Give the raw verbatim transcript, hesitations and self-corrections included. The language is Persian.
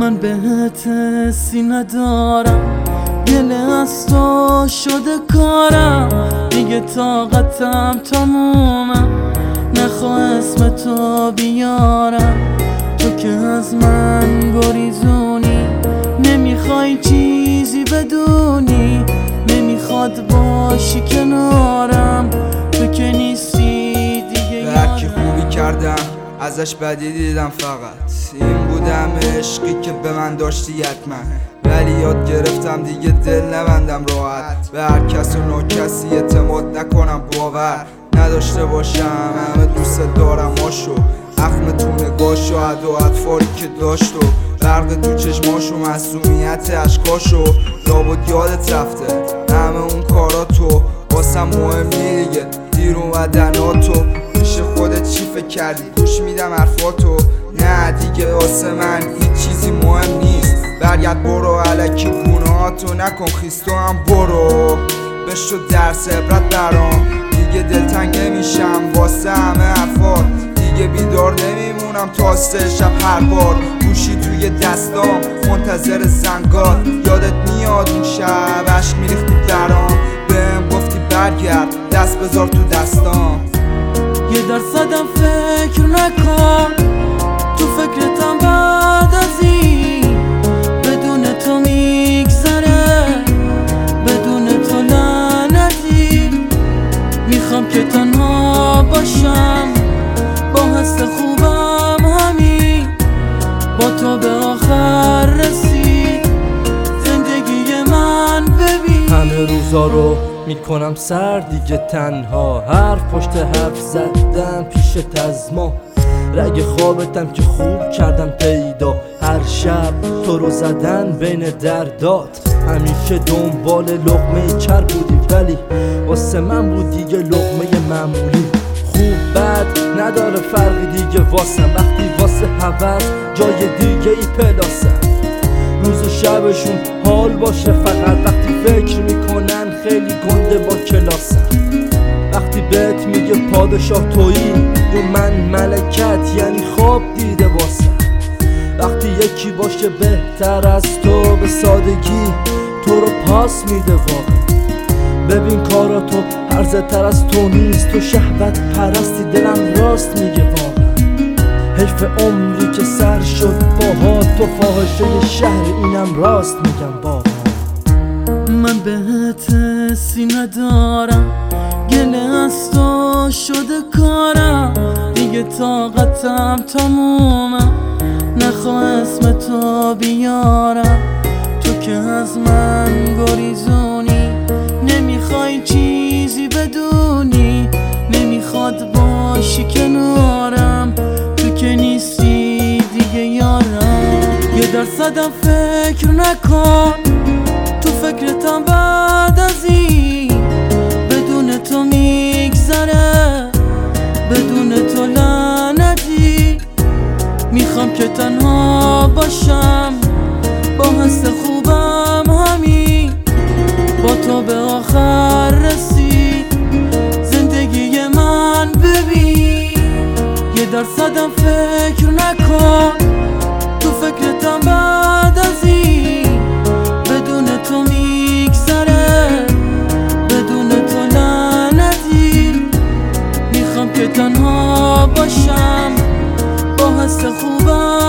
من بهت حسی ندارم، گله از تو شده کارم، دیگه طاقتم تمومه، نخواه اسم تو بیارم. تو که از من گریزونی، نمیخوای چیزی بدونی، نمیخواد باشی کنارم، تو که نیستی دیگه. هرکی خوبی کردم ازش بدی دیدم، فقط این بودم عشقی که به من داشتی حتما، ولی یاد گرفتم دیگه دل نبندم راحت، به هر کس و ناکسی اعتماد نکنم، باور نداشته باشم. همه دوست دارم هاشو، اخم تو نگاشو، عد و اطفاری که داشتو، برق تو چشماشو، معصومیت عشقاشو، لابد یادت رفته همه اون کاراتو، واسم مهم دیگه دیر اومدناتو. پیش خودت چی فکر کردی؟ گوش میدم حرفاتو، نه دیگه واسه من هیچ چیزی مهم نیست. برگرد برو الکی گناهاتو نکن، خیستو هم برو، بشو درس عبرت برام، دیگه دلتنگ نمیشم واسه همه حرفات، دیگه بیدار نمیمونم تا سه شب هر بار، گوشی توی دستام منتظر زنگات، یادت میاد اون شب عشق میریختی برام، بهم گفتی برگرد دست بذار تو دستام. یه درصدم فکر نکن، تو فکرتم بعد از این، بدون تو میگذره، بدون تو لعنتی، میخوام که تنها باشم، با حس خوبم همین، با تو به آخر رسید زندگی من. ببین همه روزا رو میکنم سر دیگه تنها، حرف پشت حرف زدم پیشت از ما، رگ خوابتم که خوب کردم پیدا، هر شب تو رو زدن بین دردات، همیشه دنبال لقمه کر بودی، ولی واسه من بود دیگه لقمه معمولی. خوب بد نداره فرقی دیگه واسم، وقتی واسه هوس جای دیگه ای پلاسم، روز و شبشون حال باشه، فقط وقتی فکر میکنن خیلی گنده با کلاسم، وقتی بهت میگه پادشاه تویی و من ملکت، یعنی خواب دیده واسم، وقتی یکی باشه بهتر از تو به سادگی تو رو پاس میده واقعا. ببین کارا تو هرزه تر از تو نیست، تو شهوت پرستی دلم راست میگه واقعا، حیف عمری که سر شد باها، تو فاحشه شهر اینم راست میگم واقعا. من بهت حسی ندارم، گله از تو شده کارم، دیگه طاقتم تمومه، نخواه اسم تو بیارم. تو که از من گریزونی، نمیخوای چیزی بدونی، نمیخواد باشی کنارم، تو که نیستی دیگه یارم. یه درصدم فکر نکن، تو فکرتم بعد از این، بدون تو میگذره، بدون تو لعنتی، میخوام که تنها باشم، با حس خوبم همین، با تو به آخر رسید زندگی من. ببین یه درصدم فکر نکن، تو فکرتم بعد از این، بدون تو میگذره، بدون تو لعنتی، میخوام که تنها باشم، با حس خوبم